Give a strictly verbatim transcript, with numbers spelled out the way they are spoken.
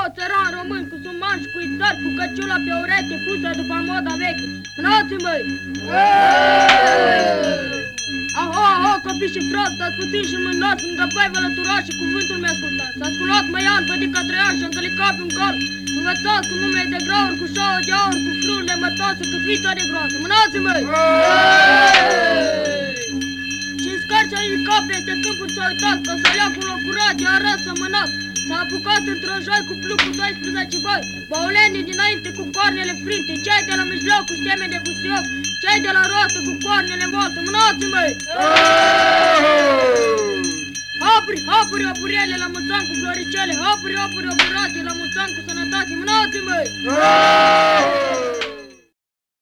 țăran român cu suman și cu ițări, cu căciula pe ureche pusă după moda veche. Mânați, măi! Aho, aho, copii și frați, stați puțin și mânați, lângă băi vălăturași și cuvântul mi ascultați. S-a sculat măian, bădica trăiaș și încălicat pe un cal. Învățați cu numele de grauri, cu șaua de aur, cu frurile mătoase, cât vița de groasă. Mânați, măi! Și în scarcea lui cap peste câmpuri s-a uitat, că să lea cu locurat, de arat să mânat. S-a apucat într-o joi cu plug cu doisprezece băi, baulenii dinainte cu coarnele frinte, cei de la mijloc cu semne de busioc, cei de la roată cu coarnele molte. Mânați, măi! Hapuri, hapuri, opuriele la muțan cu floricele, hapuri, hapuri, opurate la muțan cu sănătate. Mânați, măi!